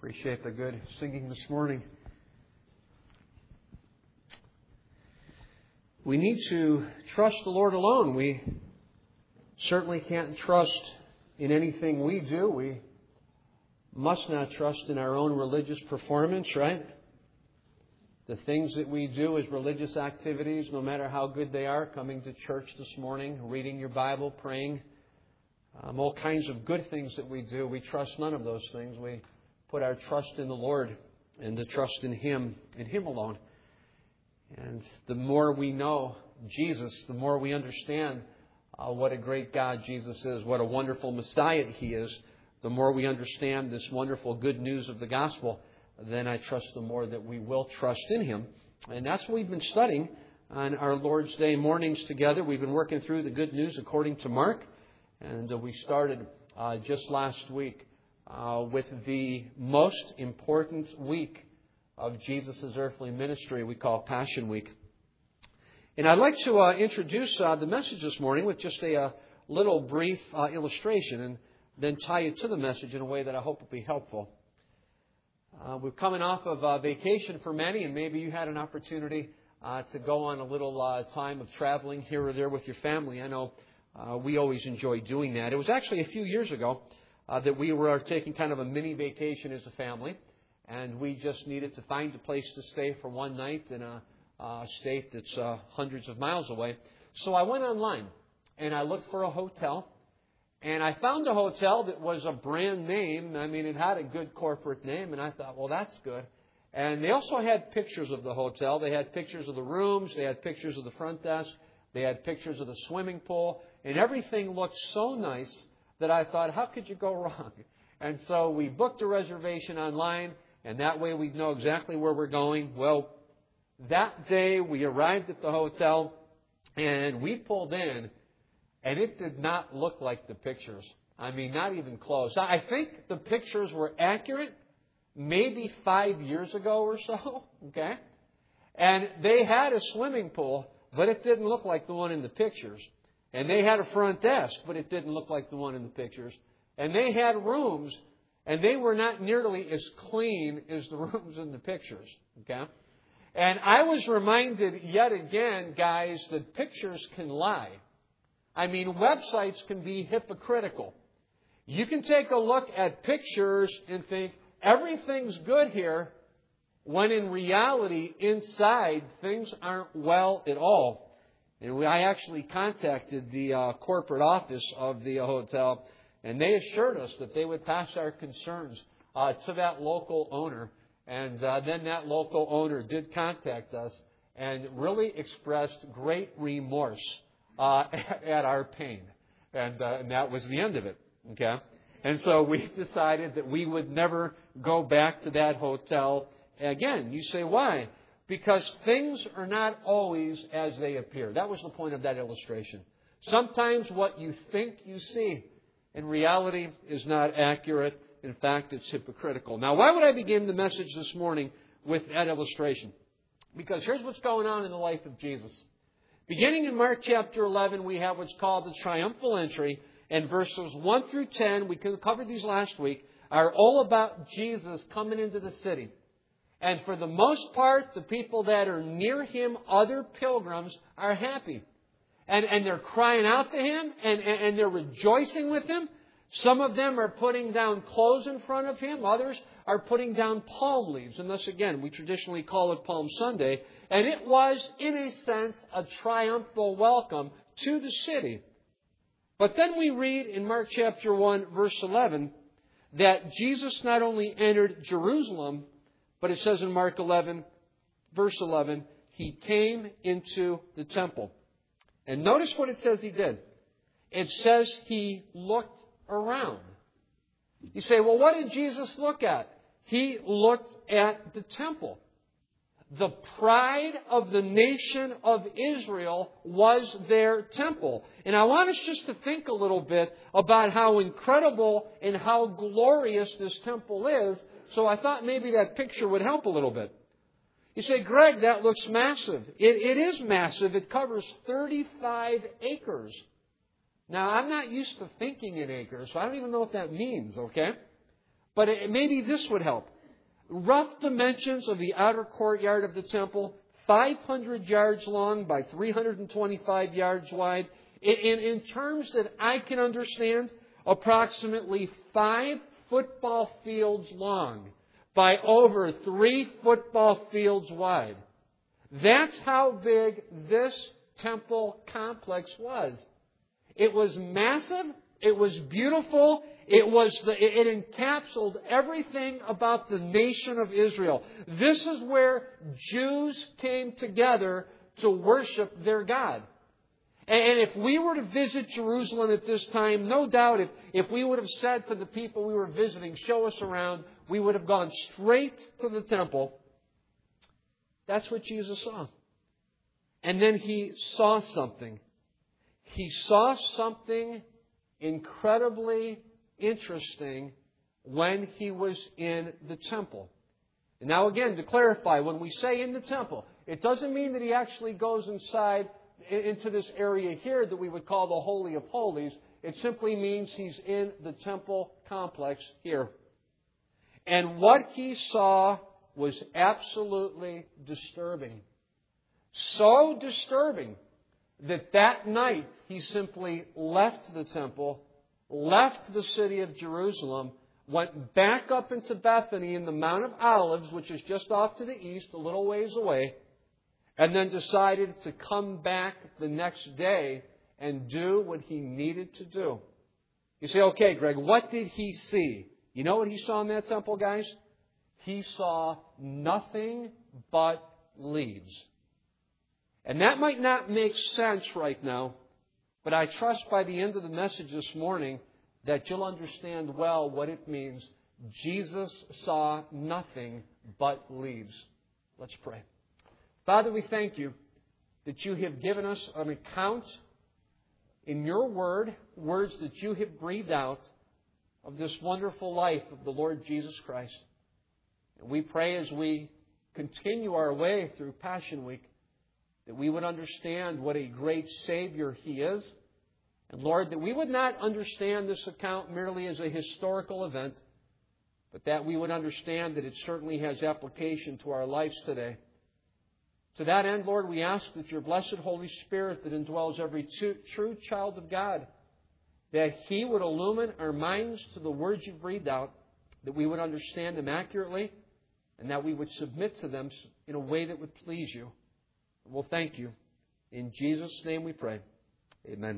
Appreciate the good singing this morning. We need to trust the Lord alone. We certainly can't trust in anything we do. We must not trust in our own religious performance, right? The things that we do as religious activities, no matter how good they are, coming to church this morning, reading your Bible, praying, all kinds of good things that we do, we trust none of those things. We put our trust in the Lord and to trust in Him alone. And the more we know Jesus, the more we understand what a great God Jesus is, what a wonderful Messiah He is, the more we understand this wonderful good news of the gospel, then I trust the more that we will trust in Him. And that's what we've been studying on our Lord's Day mornings together. We've been working through the good news according to Mark. And we started just last week with the most important week of Jesus' earthly ministry we call Passion Week. And I'd like to introduce the message this morning with just a little brief illustration and then tie it to the message in a way that I hope will be helpful. We're coming off of vacation for many, and maybe you had an opportunity to go on a little time of traveling here or there with your family. I know we always enjoy doing that. It was actually a few years ago that we were taking kind of a mini vacation as a family, and we just needed to find a place to stay for one night in a state that's hundreds of miles away. So I went online and I looked for a hotel, and I found a hotel that was a brand name. I mean, it had a good corporate name, and I thought, well, that's good. And they also had pictures of the hotel. They had pictures of the rooms. They had pictures of the front desk. They had pictures of the swimming pool. And everything looked so nice that I thought, how could you go wrong? And so we booked a reservation online, and that way we'd know exactly where we're going. Well, that day we arrived at the hotel, and we pulled in, and it did not look like the pictures. I mean, not even close. I think the pictures were accurate maybe 5 years ago or so, okay? And they had a swimming pool, but it didn't look like the one in the pictures. And they had a front desk, but it didn't look like the one in the pictures. And they had rooms, and they were not nearly as clean as the rooms in the pictures. Okay? And I was reminded yet again, guys, that pictures can lie. I mean, websites can be hypocritical. You can take a look at pictures and think, everything's good here, when in reality, inside, things aren't well at all. And I actually contacted the corporate office of the hotel, and they assured us that they would pass our concerns to that local owner. And then that local owner did contact us and really expressed great remorse at our pain. And that was the end of it. Okay? And so we decided that we would never go back to that hotel again. You say, why? Because things are not always as they appear. That was the point of that illustration. Sometimes what you think you see in reality is not accurate. In fact, it's hypocritical. Now, why would I begin the message this morning with that illustration? Because here's what's going on in the life of Jesus. Beginning in Mark chapter 11, we have what's called the triumphal entry. And verses 1 through 10, we covered these last week, are all about Jesus coming into the city. And for the most part, the people that are near Him, other pilgrims, are happy. And they're crying out to Him, and they're rejoicing with Him. Some of them are putting down clothes in front of Him. Others are putting down palm leaves. And thus, again, we traditionally call it Palm Sunday. And it was, in a sense, a triumphal welcome to the city. But then we read in Mark chapter 1, verse 11, that Jesus not only entered Jerusalem, but it says in Mark 11, verse 11, He came into the temple. And notice what it says He did. It says He looked around. You say, well, what did Jesus look at? He looked at the temple. The pride of the nation of Israel was their temple. And I want us just to think a little bit about how incredible and how glorious this temple is. So I thought maybe that picture would help a little bit. You say, Greg, that looks massive. It is massive. It covers 35 acres. Now, I'm not used to thinking in acres, so I don't even know what that means, okay? But maybe this would help. Rough dimensions of the outer courtyard of the temple, 500 yards long by 325 yards wide. In terms that I can understand, approximately 5 football fields long by over 3 football fields wide. That's how big this temple complex was. It was massive. It was beautiful. It encapsulated everything about the nation of Israel. This is where Jews came together to worship their God. And if we were to visit Jerusalem at this time, no doubt if we would have said to the people we were visiting, show us around, we would have gone straight to the temple. That's what Jesus saw. And then He saw something. He saw something incredibly interesting when He was in the temple. And now again, to clarify, when we say in the temple, it doesn't mean that He actually goes inside into this area here that we would call the Holy of Holies. It simply means He's in the temple complex here. And what He saw was absolutely disturbing. So disturbing that night He simply left the temple, left the city of Jerusalem, went back up into Bethany in the Mount of Olives, which is just off to the east, a little ways away, and then decided to come back the next day and do what He needed to do. You say, okay, Greg, what did He see? You know what He saw in that temple, guys? He saw nothing but leaves. And that might not make sense right now, but I trust by the end of the message this morning that you'll understand well what it means. Jesus saw nothing but leaves. Let's pray. Father, we thank You that You have given us an account in Your Word, words that You have breathed out, of this wonderful life of the Lord Jesus Christ. And we pray as we continue our way through Passion Week that we would understand what a great Savior He is. And Lord, that we would not understand this account merely as a historical event, but that we would understand that it certainly has application to our lives today. To that end, Lord, we ask that Your blessed Holy Spirit that indwells every true child of God, that He would illumine our minds to the words You've breathed out, that we would understand them accurately, and that we would submit to them in a way that would please You. We'll thank You. In Jesus' name we pray. Amen.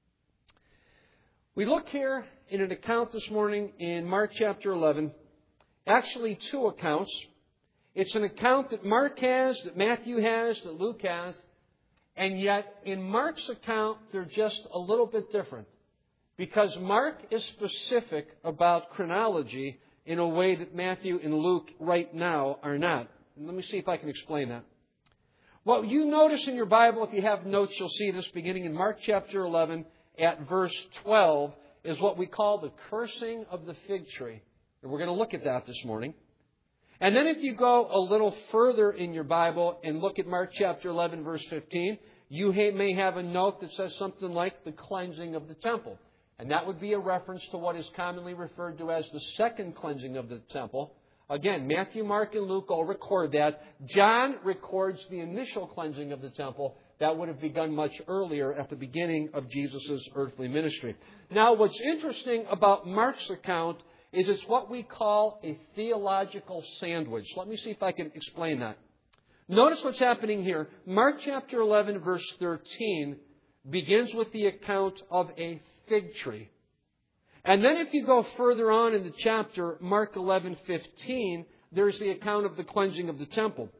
We look here in an account this morning in Mark chapter 11. Actually, 2 accounts. It's an account that Mark has, that Matthew has, that Luke has. And yet, in Mark's account, they're just a little bit different. Because Mark is specific about chronology in a way that Matthew and Luke right now are not. And let me see if I can explain that. What you notice in your Bible, if you have notes, you'll see this beginning in Mark chapter 11 at verse 12, is what we call the cursing of the fig tree. And we're going to look at that this morning. And then if you go a little further in your Bible and look at Mark chapter 11, verse 15, you may have a note that says something like the cleansing of the temple. And that would be a reference to what is commonly referred to as the second cleansing of the temple. Again, Matthew, Mark, and Luke all record that. John records the initial cleansing of the temple. That would have begun much earlier at the beginning of Jesus' earthly ministry. Now, what's interesting about Mark's account is it's what we call a theological sandwich. Let me see if I can explain that. Notice what's happening here. Mark chapter 11, verse 13 begins with the account of a fig tree. And then if you go further on in the chapter, Mark 11:15, there's the account of the cleansing of the temple.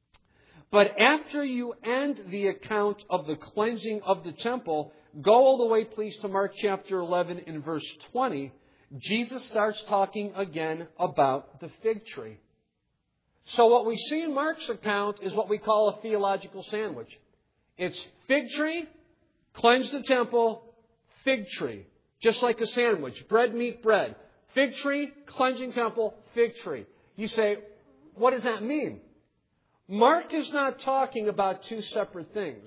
But after you end the account of the cleansing of the temple, go all the way, please, to Mark chapter 11 in verse 20. Jesus starts talking again about the fig tree. So what we see in Mark's account is what we call a theological sandwich. It's fig tree, cleanse the temple, fig tree. Just like a sandwich. Bread, meat, bread. Fig tree, cleansing temple, fig tree. You say, what does that mean? Mark is not talking about 2 separate things.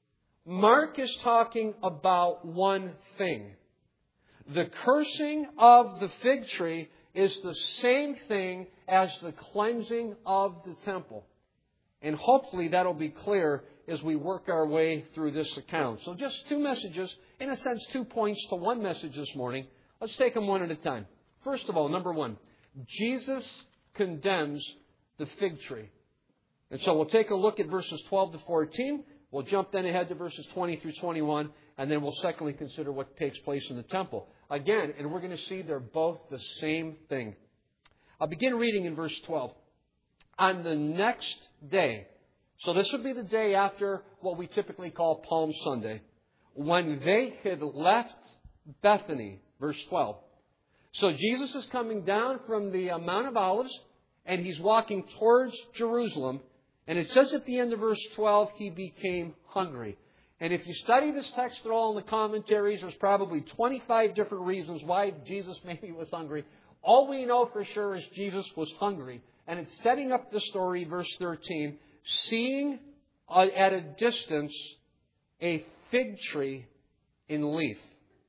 Mark is talking about one thing. The cursing of the fig tree is the same thing as the cleansing of the temple. And hopefully that'll be clear as we work our way through this account. So just two messages, in a sense, 2 points to one message this morning. Let's take them one at a time. First of all, number one, Jesus condemns the fig tree. And so we'll take a look at verses 12 to 14. We'll jump then ahead to verses 20 through 21. And then we'll secondly consider what takes place in the temple. Again, and we're going to see they're both the same thing. I'll begin reading in verse 12. On the next day, so this would be the day after what we typically call Palm Sunday, when they had left Bethany, verse 12. So Jesus is coming down from the Mount of Olives, and He's walking towards Jerusalem. And it says at the end of verse 12, He became hungry. And if you study this text at all in the commentaries, there's probably 25 different reasons why Jesus maybe was hungry. All we know for sure is Jesus was hungry. And it's setting up the story, verse 13, seeing at a distance a fig tree in leaf.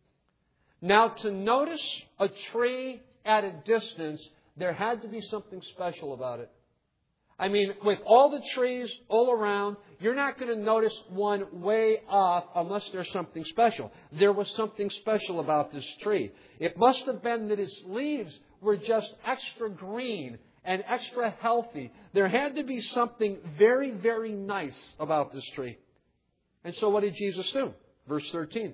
Now, to notice a tree at a distance, there had to be something special about it. I mean, with all the trees all around, you're not going to notice one way off unless there's something special. There was something special about this tree. It must have been that its leaves were just extra green and extra healthy. There had to be something very, very nice about this tree. And so what did Jesus do? Verse 13.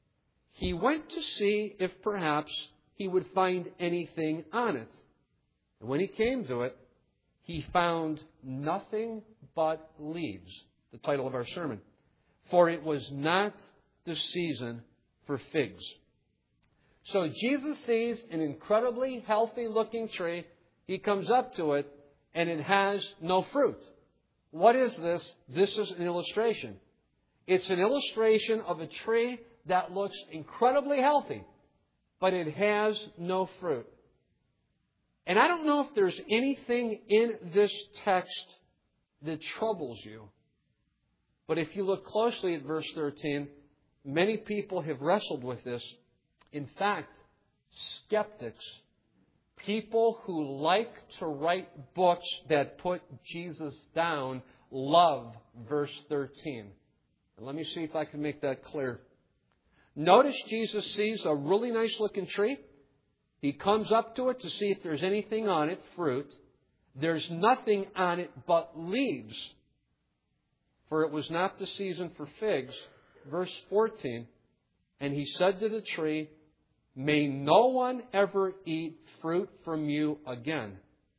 He went to see if perhaps He would find anything on it. And when He came to it, He found nothing but leaves, the title of our sermon. For it was not the season for figs. So Jesus sees an incredibly healthy-looking tree. He comes up to it, and it has no fruit. What is this? This is an illustration. It's an illustration of a tree that looks incredibly healthy, but it has no fruit. And I don't know if there's anything in this text that troubles you. But if you look closely at verse 13, many people have wrestled with this. In fact, skeptics, people who like to write books that put Jesus down, love verse 13. And let me see if I can make that clear. Notice Jesus sees a really nice looking tree. He comes up to it to see if there's anything on it, fruit. There's nothing on it but leaves. For it was not the season for figs. Verse 14. And He said to the tree, may no one ever eat fruit from you again.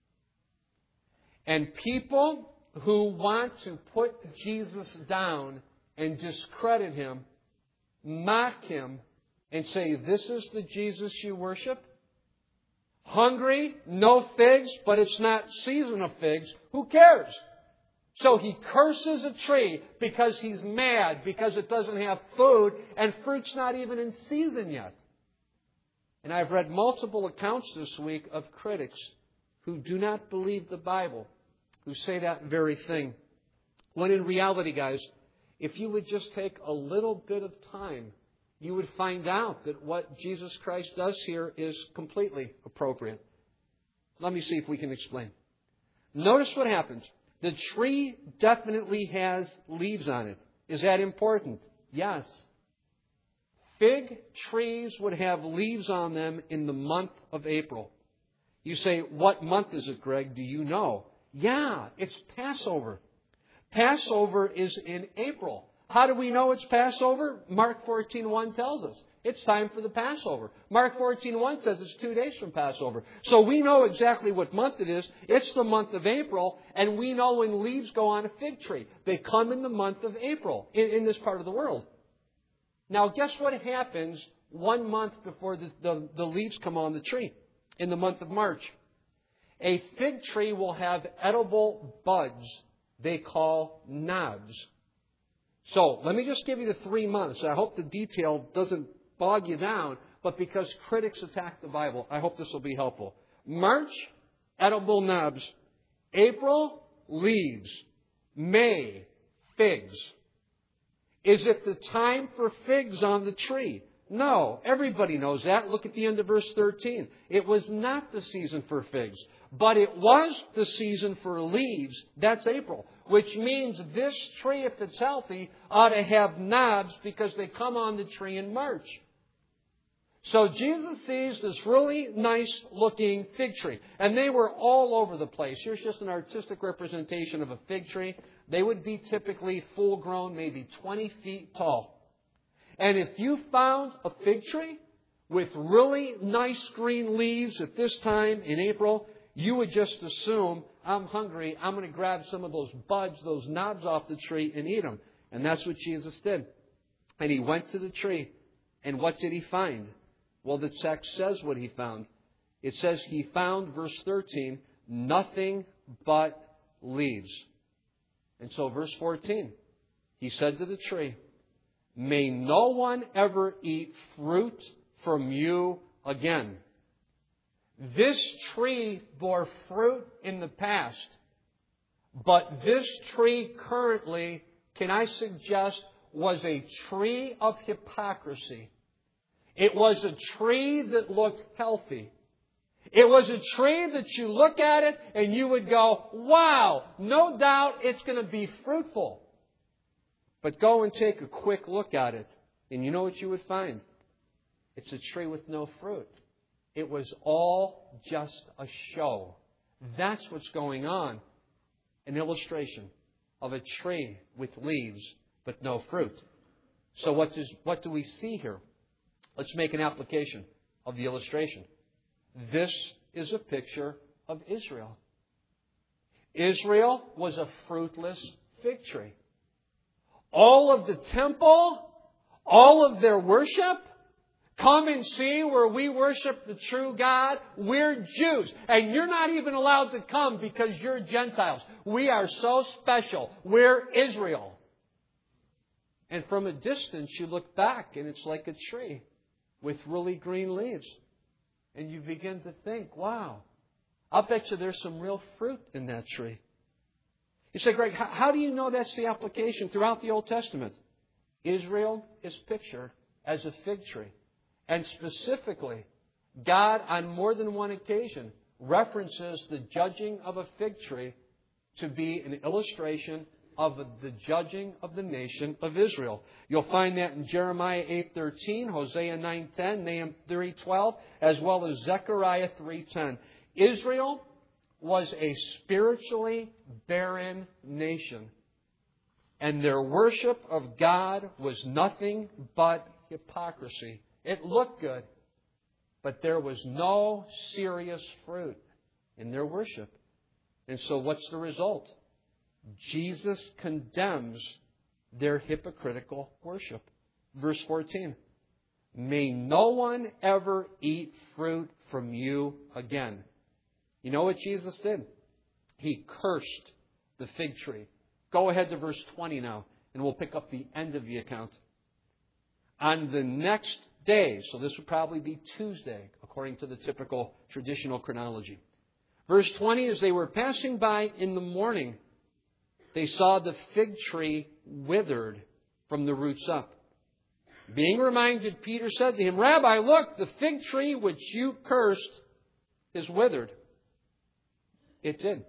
And people who want to put Jesus down and discredit Him, mock Him, and say, this is the Jesus you worship? Hungry, no figs, but it's not season of figs. Who cares? So he curses a tree because he's mad, because it doesn't have food, and fruit's not even in season yet. And I've read multiple accounts this week of critics who do not believe the Bible, who say that very thing. When in reality, guys, if you would just take a little bit of time, you would find out that what Jesus Christ does here is completely appropriate. Let me see if we can explain. Notice what happens. The tree definitely has leaves on it. Is that important? Yes. Fig trees would have leaves on them in the month of April. You say, what month is it, Greg? Do you know? Yeah, it's Passover. Passover is in April. How do we know it's Passover? Mark 14:1 tells us. It's time for the Passover. Mark 14:1 says it's 2 days from Passover. So we know exactly what month it is. It's the month of April, and we know when leaves go on a fig tree. They come in the month of April in this part of the world. Now, guess what happens 1 month before the leaves come on the tree in the month of March? A fig tree will have edible buds they call knobs. So, let me just give you the 3 months. I hope the detail doesn't bog you down, but because critics attack the Bible, I hope this will be helpful. March, edible knobs. April, leaves. May, figs. Is it the time for figs on the tree? No, everybody knows that. Look at the end of verse 13. It was not the season for figs. But it was the season for leaves. That's April. Which means this tree, if it's healthy, ought to have knobs because they come on the tree in March. So Jesus sees this really nice looking fig tree. And they were all over the place. Here's just an artistic representation of a fig tree. They would be typically full grown, maybe 20 feet tall. And if you found a fig tree with really nice green leaves at this time in April, you would just assume, I'm hungry, I'm going to grab some of those buds, those knobs off the tree and eat them. And that's what Jesus did. And He went to the tree. And what did He find? Well, the text says what He found. It says He found, verse 13, nothing but leaves. And so verse 14, He said to the tree, may no one ever eat fruit from you again. This tree bore fruit in the past, but this tree currently, can I suggest, was a tree of hypocrisy. It was a tree that looked healthy. It was a tree that you look at it and you would go, wow, no doubt it's going to be fruitful. But go and take a quick look at it, and you know what you would find? It's a tree with no fruit. It was all just a show. That's what's going on. An illustration of a tree with leaves but no fruit. So what do we see here? Let's make an application of the illustration. This is a picture of Israel. Israel was a fruitless fig tree. All of the temple, all of their worship, come and see where we worship the true God. We're Jews. And you're not even allowed to come because you're Gentiles. We are so special. We're Israel. And from a distance, you look back and it's like a tree with really green leaves. And you begin to think, wow, I'll bet you there's some real fruit in that tree. You say, Greg, how do you know that's the application throughout the Old Testament? Israel is pictured as a fig tree. And specifically, God, on more than one occasion, references the judging of a fig tree to be an illustration of the judging of the nation of Israel. You'll find that in Jeremiah 8:13, Hosea 9:10, Nahum 3:12, as well as Zechariah 3:10. Israel was a spiritually barren nation, and their worship of God was nothing but hypocrisy. It looked good, but there was no serious fruit in their worship. And so what's the result? Jesus condemns their hypocritical worship. Verse 14. May no one ever eat fruit from you again. You know what Jesus did? He cursed the fig tree. Go ahead to verse 20 now, and we'll pick up the end of the account. On the next day, so this would probably be Tuesday, according to the typical traditional chronology. Verse 20, as they were passing by in the morning, they saw the fig tree withered from the roots up. Being reminded, Peter said to him, Rabbi, look, the fig tree which you cursed is withered. It did.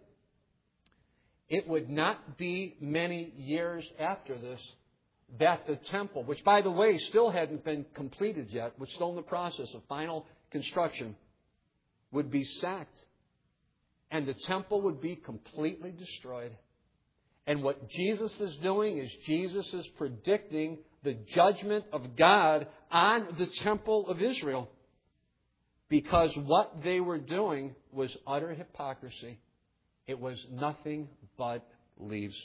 It would not be many years after this that the temple, which by the way still hadn't been completed yet, was still in the process of final construction, would be sacked. And the temple would be completely destroyed. And what Jesus is doing is Jesus is predicting the judgment of God on the temple of Israel. Because what they were doing was utter hypocrisy. It was nothing but leaves.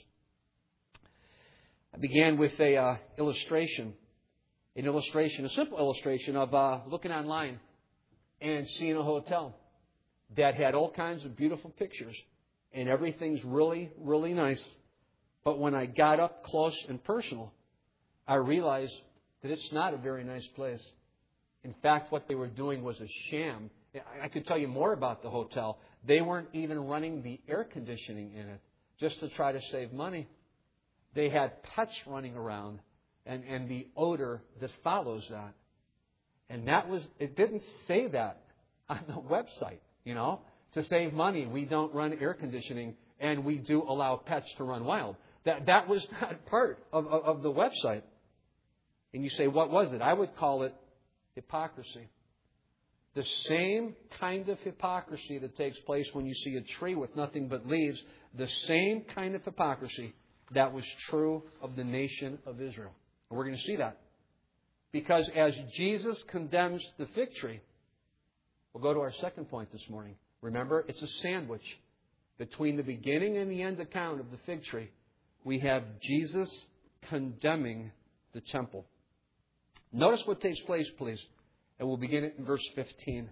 I began with a illustration. A simple illustration of looking online and seeing a hotel that had all kinds of beautiful pictures. And everything's really, really nice. But when I got up close and personal, I realized that it's not a very nice place. In fact, what they were doing was a sham. I could tell you more about the hotel. They weren't even running the air conditioning in it just to try to save money. They had pets running around and the odor that follows that. And it didn't say that on the website, you know. to save money, we don't run air conditioning, and we do allow pets to run wild. That was not part of the website. And you say, what was it? I would call it hypocrisy. The same kind of hypocrisy that takes place when you see a tree with nothing but leaves, the same kind of hypocrisy that was true of the nation of Israel. And we're going to see that. Because as Jesus condemns the fig tree, we'll go to our second point this morning. Remember, it's a sandwich. Between the beginning and the end account of the fig tree, we have Jesus condemning the temple. Notice what takes place, please. And we'll begin it in verse 15.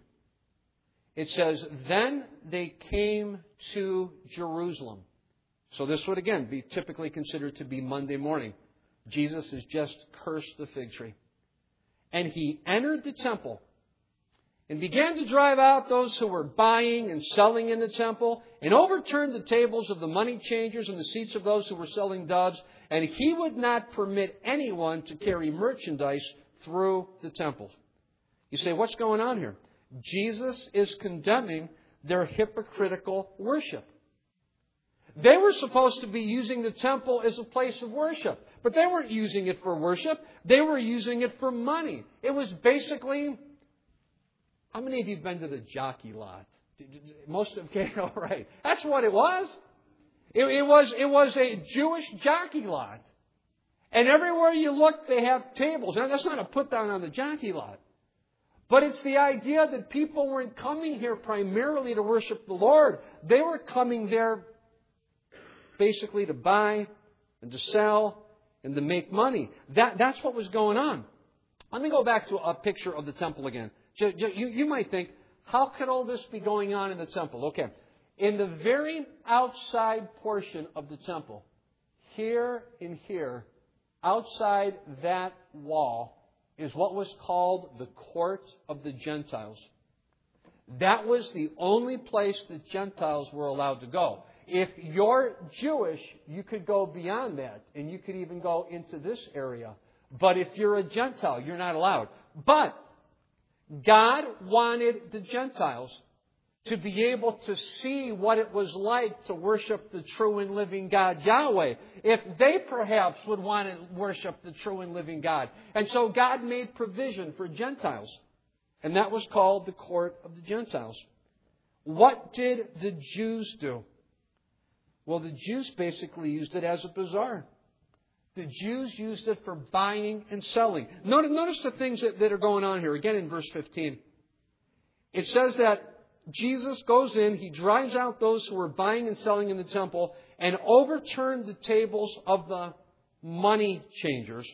It says, then they came to Jerusalem. So this would again be typically considered to be Monday morning. Jesus has just cursed the fig tree. And he entered the temple and began to drive out those who were buying and selling in the temple, and overturned the tables of the money changers and the seats of those who were selling doves. And he would not permit anyone to carry merchandise through the temple. You say, what's going on here? Jesus is condemning their hypocritical worship. They were supposed to be using the temple as a place of worship, but they weren't using it for worship. They were using it for money. It was basically... How many of you have been to the jockey lot? Most of okay, all right. That's what it was. It was a Jewish jockey lot. And everywhere you look, they have tables. Now, that's not a put down on the jockey lot. But it's the idea that people weren't coming here primarily to worship the Lord. They were coming there basically to buy and to sell and to make money. That's what was going on. Let me go back to a picture of the temple again. You might think, how could all this be going on in the temple? Okay. In the very outside portion of the temple, here and here, outside that wall, is what was called the court of the Gentiles. That was the only place that Gentiles were allowed to go. If you're Jewish, you could go beyond that, and you could even go into this area. But if you're a Gentile, you're not allowed. But God wanted the Gentiles to be able to see what it was like to worship the true and living God, Yahweh, if they perhaps would want to worship the true and living God. And so God made provision for Gentiles. And that was called the court of the Gentiles. What did the Jews do? Well, the Jews basically used it as a bazaar. The Jews used it for buying and selling. Notice the things that are going on here. Again, in verse 15. It says that Jesus goes in, he drives out those who were buying and selling in the temple, and overturned the tables of the money changers.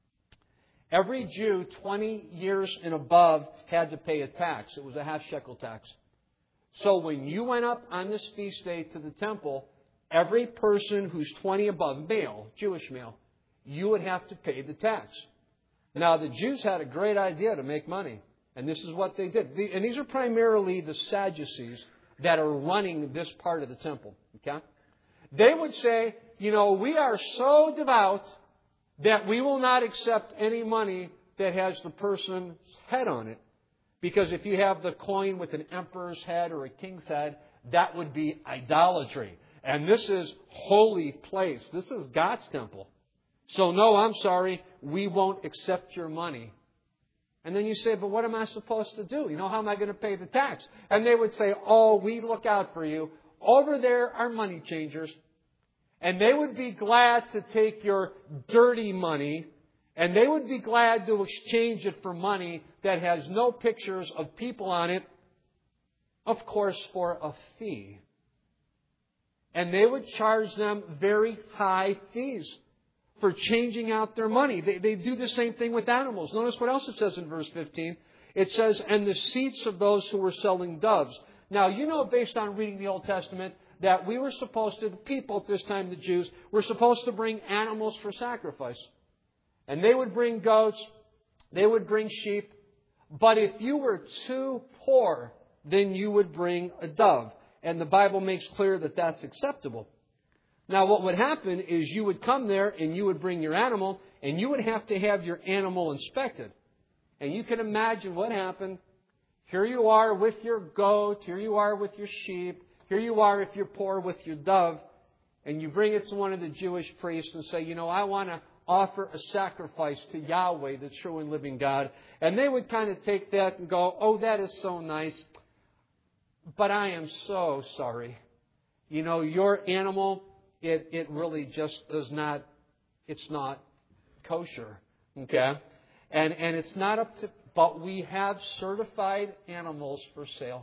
Every Jew 20 years and above had to pay a tax. It was a half shekel tax. So when you went up on this feast day to the temple, every person who's 20 above, male, Jewish male, you would have to pay the tax. Now, the Jews had a great idea to make money. And this is what they did. And these are primarily the Sadducees that are running this part of the temple. Okay? They would say, we are so devout that we will not accept any money that has the person's head on it. Because if you have the coin with an emperor's head or a king's head, that would be idolatry. And this is holy place. This is God's temple. So no, I'm sorry, we won't accept your money. And then you say, but what am I supposed to do? How am I going to pay the tax? And they would say, we look out for you. Over there are money changers. And they would be glad to take your dirty money. And they would be glad to exchange it for money that has no pictures of people on it. Of course, for a fee. And they would charge them very high fees for changing out their money. They do the same thing with animals. Notice what else it says in verse 15. It says, and the seats of those who were selling doves. Now, based on reading the Old Testament, that we were supposed to, the people at this time, the Jews, were supposed to bring animals for sacrifice. And they would bring goats, they would bring sheep. But if you were too poor, then you would bring a dove. And the Bible makes clear that that's acceptable. Now, what would happen is you would come there and you would bring your animal, and you would have to have your animal inspected. And you can imagine what happened. Here you are with your goat. Here you are with your sheep. Here you are, if you're poor, with your dove. And you bring it to one of the Jewish priests and say, I want to offer a sacrifice to Yahweh, the true and living God. And they would kind of take that and go, oh, that is so nice. But I am so sorry. Your animal, it really just does not, it's not kosher. Okay? And it's not up to, but we have certified animals for sale.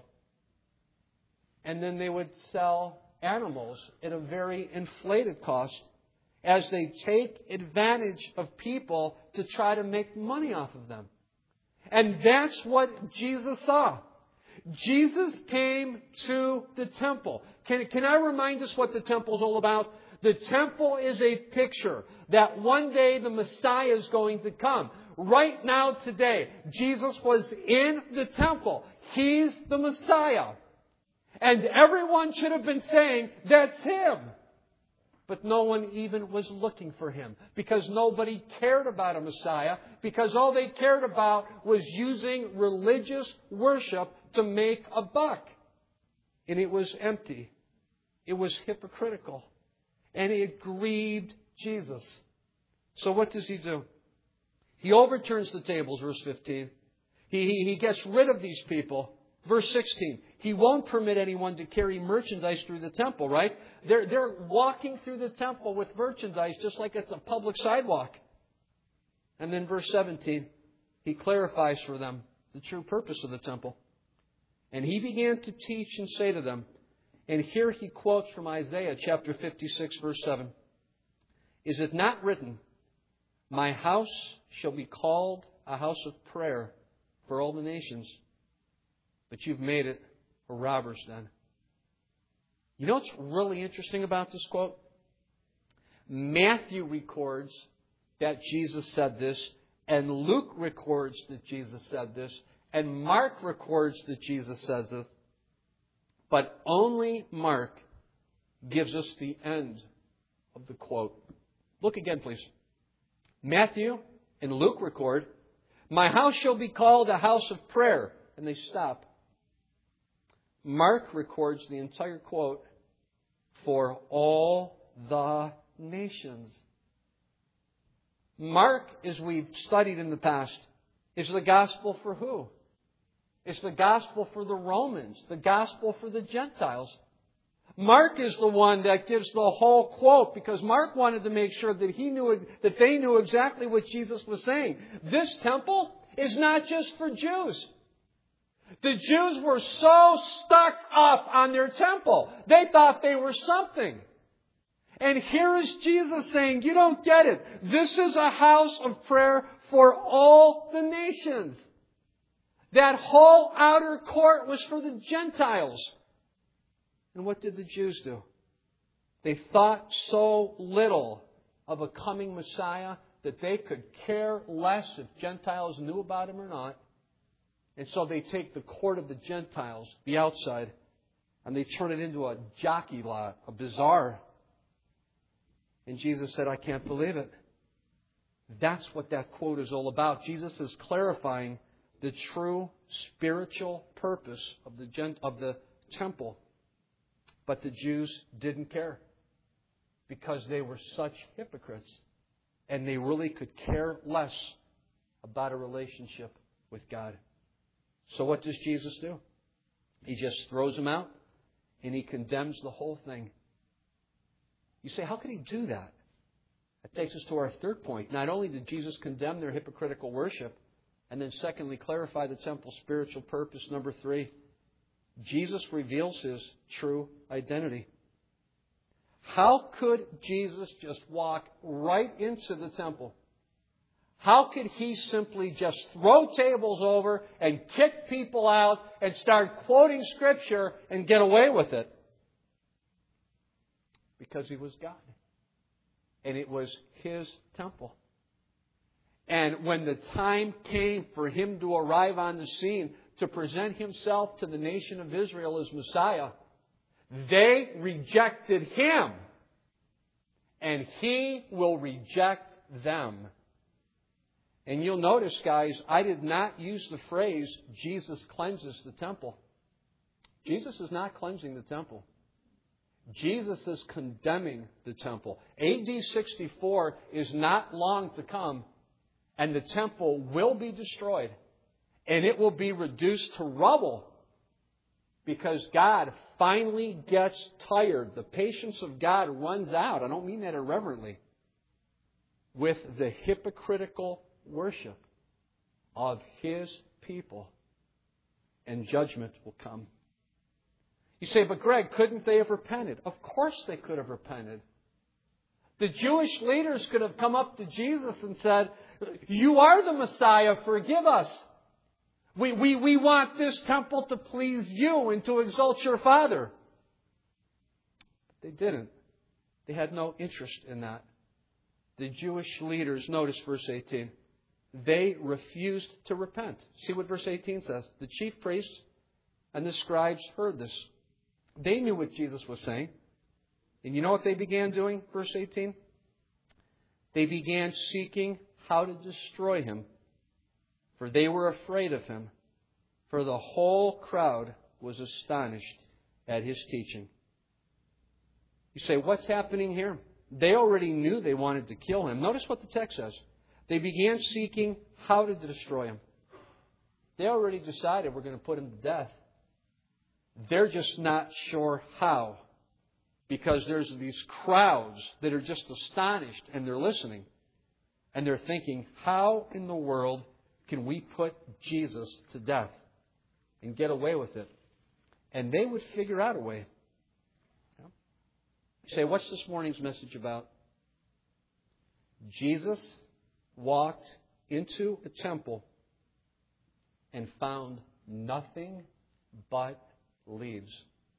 And then they would sell animals at a very inflated cost as they take advantage of people to try to make money off of them. And that's what Jesus saw. Jesus came to the temple. Can I remind us what the temple is all about? The temple is a picture that one day the Messiah is going to come. Right now, today, Jesus was in the temple. He's the Messiah. And everyone should have been saying, that's Him. But no one even was looking for Him, because nobody cared about a Messiah, because all they cared about was using religious worship to make a buck. And it was empty. It was hypocritical. And it grieved Jesus. So what does He do? He overturns the tables, verse 15. He gets rid of these people. Verse 16, He won't permit anyone to carry merchandise through the temple, right? They're walking through the temple with merchandise just like it's a public sidewalk. And then verse 17, He clarifies for them the true purpose of the temple. And He began to teach and say to them, and here He quotes from Isaiah chapter 56, verse 7. Is it not written, my house shall be called a house of prayer for all the nations, but you've made it a robber's den. You know what's really interesting about this quote? Matthew records that Jesus said this, and Luke records that Jesus said this, and Mark records that Jesus says this, but only Mark gives us the end of the quote. Look again, please. Matthew and Luke record, my house shall be called a house of prayer. And they stop. Mark records the entire quote, for all the nations. Mark, as we've studied in the past, is the gospel for who? It's the gospel for the Romans, the gospel for the Gentiles. Mark is the one that gives the whole quote, because Mark wanted to make sure that they knew exactly what Jesus was saying. This temple is not just for Jews. The Jews were so stuck up on their temple. They thought they were something. And here is Jesus saying, you don't get it. This is a house of prayer for all the nations. That whole outer court was for the Gentiles. And what did the Jews do? They thought so little of a coming Messiah that they could care less if Gentiles knew about Him or not. And so they take the court of the Gentiles, the outside, and they turn it into a jockey lot, a bazaar. And Jesus said, I can't believe it. That's what that quote is all about. Jesus is clarifying the true spiritual purpose of the temple. But the Jews didn't care, because they were such hypocrites, and they really could care less about a relationship with God. So what does Jesus do? He just throws them out, and He condemns the whole thing. You say, how could He do that? That takes us to our third point. Not only did Jesus condemn their hypocritical worship, and then secondly, clarify the temple's spiritual purpose. Number 3, Jesus reveals His true identity. How could Jesus just walk right into the temple? How could He simply just throw tables over and kick people out and start quoting Scripture and get away with it? Because He was God. And it was His temple. And when the time came for Him to arrive on the scene to present Himself to the nation of Israel as Messiah, they rejected Him. And He will reject them. And you'll notice, guys, I did not use the phrase, Jesus cleanses the temple. Jesus is not cleansing the temple. Jesus is condemning the temple. AD 64 is not long to come, and the temple will be destroyed. And it will be reduced to rubble because God finally gets tired. The patience of God runs out. I don't mean that irreverently. With the hypocritical worship of His people. And judgment will come. You say, but Greg, couldn't they have repented? Of course they could have repented. The Jewish leaders could have come up to Jesus and said, you are the Messiah, forgive us. We want this temple to please you and to exalt your Father. But they didn't. They had no interest in that. The Jewish leaders, notice verse 18, they refused to repent. See what verse 18 says. The chief priests and the scribes heard this. They knew what Jesus was saying. And you know what they began doing? Verse 18. They began seeking how to destroy Him. For they were afraid of Him. For the whole crowd was astonished at His teaching. You say, what's happening here? They already knew they wanted to kill Him. Notice what the text says. They began seeking how to destroy Him. They already decided we're going to put Him to death. They're just not sure how. Because there's these crowds that are just astonished and they're listening. And they're thinking, how in the world can we put Jesus to death and get away with it? And they would figure out a way. You say, what's this morning's message about? Jesus walked into a temple and found nothing but leaves.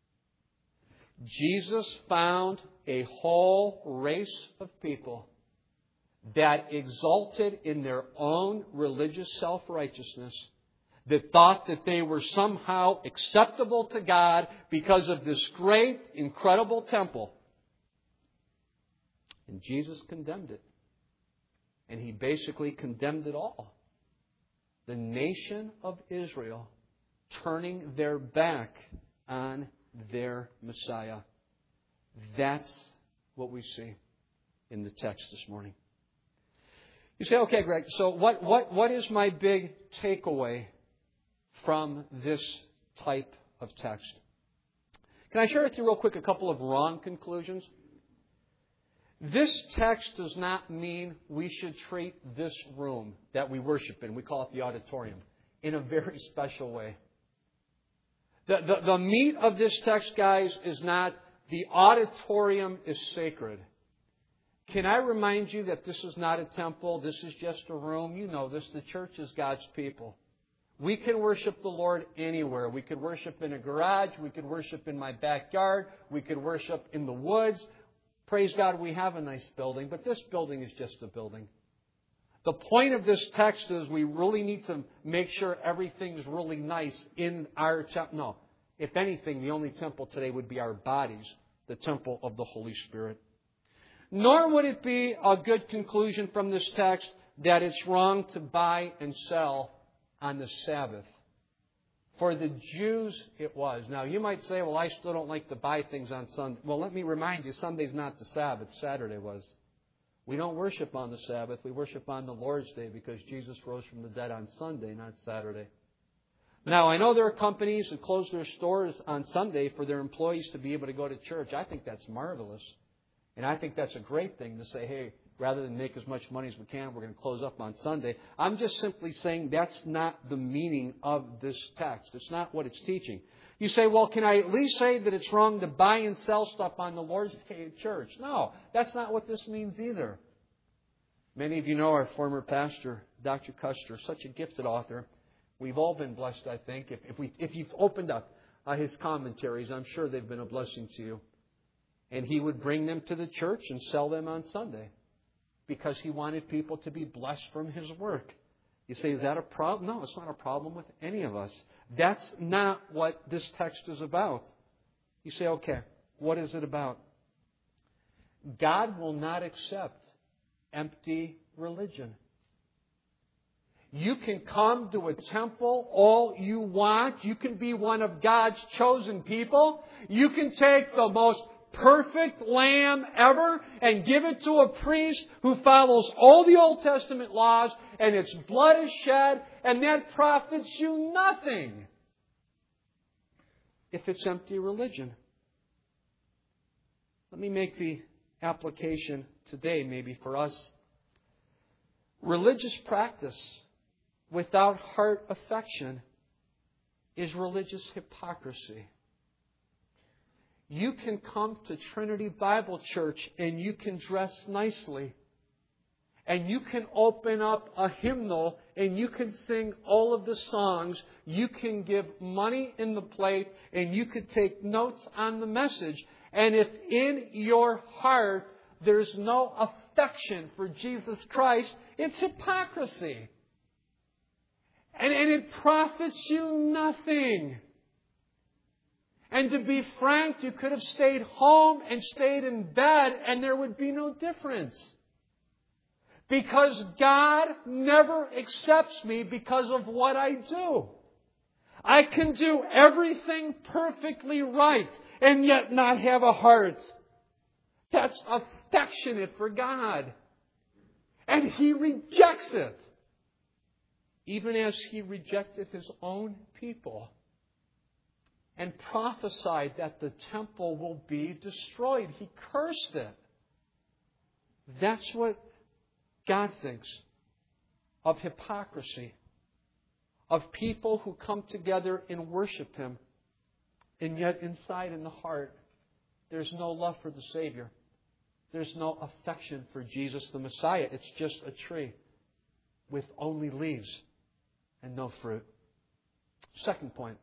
Jesus found a whole race of people that exalted in their own religious self-righteousness, that thought that they were somehow acceptable to God because of this great, incredible temple. And Jesus condemned it. And He basically condemned it all. The nation of Israel turning their back on their Messiah. That's what we see in the text this morning. You say, okay, Greg, so what is my big takeaway from this type of text? Can I share with you real quick a couple of wrong conclusions? This text does not mean we should treat this room that we worship in, we call it the auditorium, in a very special way. The meat of this text, guys, is not the auditorium is sacred. Can I remind you that this is not a temple, this is just a room? You know this, the church is God's people. We can worship the Lord anywhere. We could worship in a garage, we could worship in my backyard, we could worship in the woods. Praise God, we have a nice building, but this building is just a building. The point of this text is we really need to make sure everything's really nice in our temple. No. If anything, the only temple today would be our bodies, the temple of the Holy Spirit. Nor would it be a good conclusion from this text that it's wrong to buy and sell on the Sabbath. For the Jews, it was. Now, you might say, well, I still don't like to buy things on Sunday. Well, let me remind you, Sunday's not the Sabbath. Saturday was. We don't worship on the Sabbath. We worship on the Lord's Day because Jesus rose from the dead on Sunday, not Saturday. Now, I know there are companies that close their stores on Sunday for their employees to be able to go to church. I think that's marvelous. And I think that's a great thing to say, hey, rather than make as much money as we can, we're going to close up on Sunday. I'm just simply saying that's not the meaning of this text. It's not what it's teaching. You say, well, can I at least say that it's wrong to buy and sell stuff on the Lord's Day at church? No, that's not what this means either. Many of you know our former pastor, Dr. Custer, such a gifted author. We've all been blessed, I think. If you've opened up his commentaries, I'm sure they've been a blessing to you. And he would bring them to the church and sell them on Sunday because he wanted people to be blessed from his work. You say, is that a problem? No, it's not a problem with any of us. That's not what this text is about. You say, okay, what is it about? God will not accept empty religion. You can come to a temple all you want. You can be one of God's chosen people. You can take the most perfect lamb ever and give it to a priest who follows all the Old Testament laws, and its blood is shed, and that profits you nothing if it's empty religion. Let me make the application today, maybe for us. Religious practice without heart affection is religious hypocrisy. You can come to Trinity Bible Church and you can dress nicely. And you can open up a hymnal and you can sing all of the songs. You can give money in the plate and you could take notes on the message. And if in your heart there's no affection for Jesus Christ, it's hypocrisy. And it profits you nothing. And to be frank, you could have stayed home and stayed in bed and there would be no difference. Because God never accepts me because of what I do. I can do everything perfectly right and yet not have a heart that's affectionate for God. And He rejects it. Even as He rejected His own people and prophesied that the temple will be destroyed. He cursed it. That's what God thinks of hypocrisy, of people who come together and worship Him, and yet inside in the heart, there's no love for the Savior. There's no affection for Jesus the Messiah. It's just a tree with only leaves and no fruit. Second point.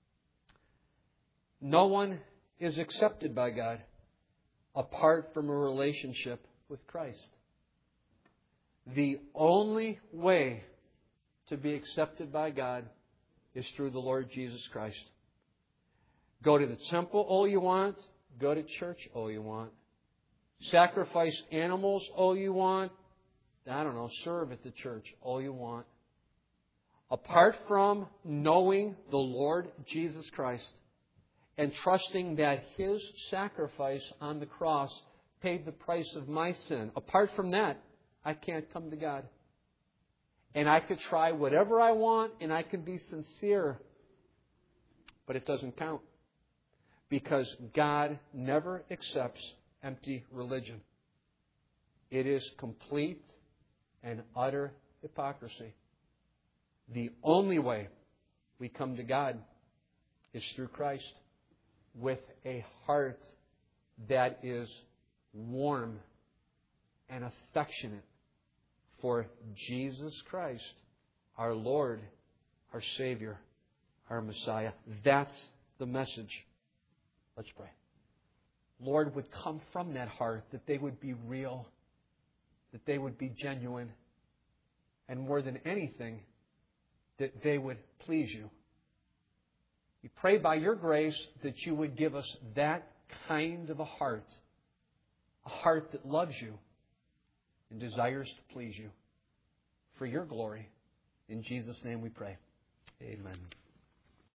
No one is accepted by God apart from a relationship with Christ. The only way to be accepted by God is through the Lord Jesus Christ. Go to the temple all you want. Go to church all you want. Sacrifice animals all you want. Serve at the church all you want. Apart from knowing the Lord Jesus Christ and trusting that His sacrifice on the cross paid the price of my sin, apart from that, I can't come to God. And I could try whatever I want and I can be sincere, but it doesn't count. Because God never accepts empty religion. It is complete and utter hypocrisy. The only way we come to God is through Christ with a heart that is warm and affectionate for Jesus Christ, our Lord, our Savior, our Messiah. That's the message. Let's pray. Lord, would come from that heart, that they would be real, that they would be genuine, and more than anything, that they would please You. We pray by Your grace that You would give us that kind of a heart that loves You and desires to please You. For Your glory, in Jesus' name we pray. Amen.